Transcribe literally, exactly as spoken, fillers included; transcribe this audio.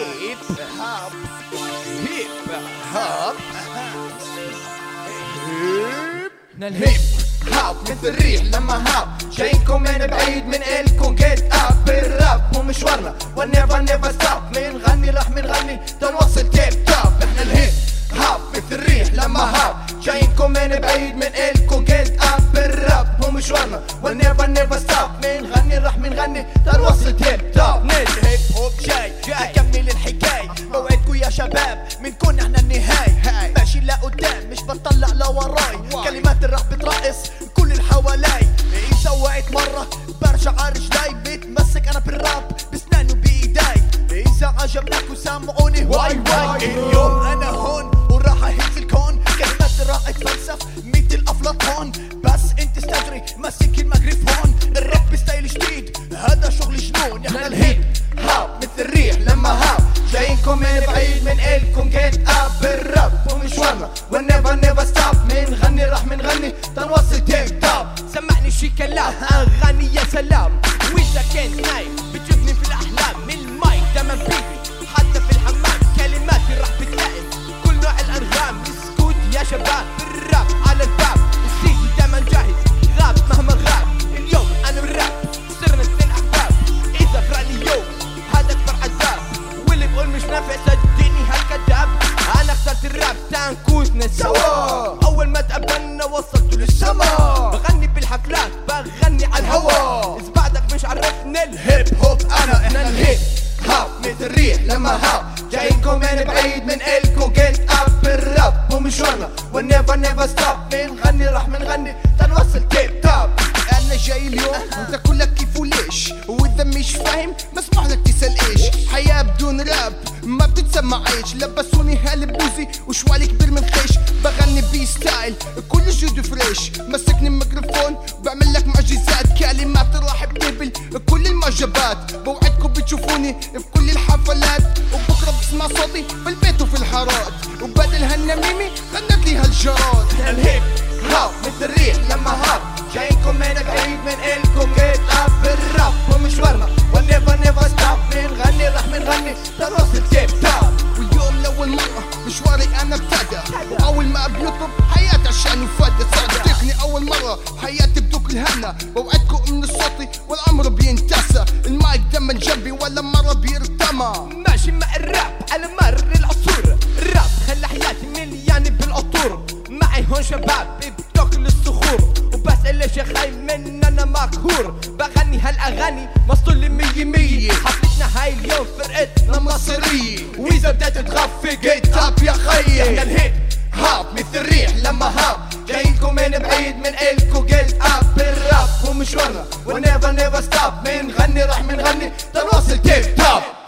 هيب هاب هيب هاب احنا الهيب هاب مثل الريح لما هاب جايكم من بعيد من إلكم جيت اب الراب مو مشوارنا ونيفر نيفر ستوب منغني راح منغني تنوصل تيب توب. احنا الهيب هاب مثل الريح لما هاب جايكم من بعيد من إلكم جيت اب الراب مو مشوارنا ونيفر نيفر ستوب منغني راح منغني تنوصل تيب توب. نيل هيب هوب جاي اكمل الحكاية موعدكم يا شباب منكون احنا النهاية ماشي لقدام مش بطلع لوراي كلمات الراب بترقص كل اللي حوالي إذا وقعت مرة برجع رجلي بتمسك انا بالراب بسناني وبايداي اذا عجبناكوا سامعوني واي واي. اليوم انا هون وراح اهز الكون كلمات الراب اتفلسف مثل افلاطون بس انت استجري ماسك الميكروفون الراب بستايل جديد هذا شغل جنون. احنا الهيب هاب مثل الريح لما هاب جايينكم من بعيد من إلكم جيت اب الراب ومشوارنا ونيفر نيفر ستوب منغني راح منغني تنوصل تيب توب. سمعني شي كلام اغاني يا سلام واذا كنت نايم بتشوفني في الاحلام من المايك دايما بيدي حتى في الحمام كلماتي راح بتلائم كل نوع الانغام اسكت يا شباب الراب على الباب السيدي دايما جاهز غاب مهما غاب اليوم انا بالراب صرنا اثنين احباب اذا فرقني يوم هذا اكبر عذاب واللي بقول مش نافع صدقني هالكذاب انا اخترت الراب تنكوسنا سوا اول ما تقابلنا وصلت للسما بغني بالحفلات بغني على الهوا اذا بعدك مش عرفني الهيب هوب انا. احنا الهيب هاب مثل الريح لما هاب جايينكم من بعيد من إلكم جيت اب الراب ومشوارنا ونيفر نيفر ستوب منغني راح منغني تنوصل تيب توب. انا جاي اليوم وانت كلك كيف وليش واذا مش فاهم مسموح لك تسال ايش حياة بدون راب ما بتتسمع عيش لبسوني هالبوزي وشوالي كبير من خيش بغني بي ستايل كل جديد فريش مسكني الميكروفون وبعمل لك معجزات كلمات راح بتهبل كل المعجبات بوعدكم بتشوفوني في كل الحفلات وبكره بسمع صوتي في البيت وفي الحارات وبدل هالنميمي غنت لي هالجراد. احنا الهيب هاب مثل الريح لما هاب جايينكم من بعيد من إلكم جيت اب الراب ومشوارنا ونيفر نيفر ستوب منغني راح منغني تنوصل تيب توب. واليوم لأول مرة مشواري أنا ابتدى وأول ما بيطلب حياتي عشان وفدى صدقني أول مرة حياتي بدوك الهنا بوعدكم من صوتي والأمر بينتسى المايك دايما جنبي ولا مرة بيرتمى ماشي مع الراب على مر العصور الراب خلى حياتي مليانة بالعطور معي هون شباب بتاكل الصخور وبسأل ليش يا خايف من انا مقهور بغني هالاغاني مسطول مية مية حفلتنا هاي اليوم فرقتنا مصرية واذا بدأت تغفي جيت اب يا خيي. احنا الهيب هاب مثل الريح لما هاب جايينكم من بعيد من إلكم جيت اب الراب ومشوارنا ونيفر نيفر ستوب منغني راح منغني تنوصل تيب توب.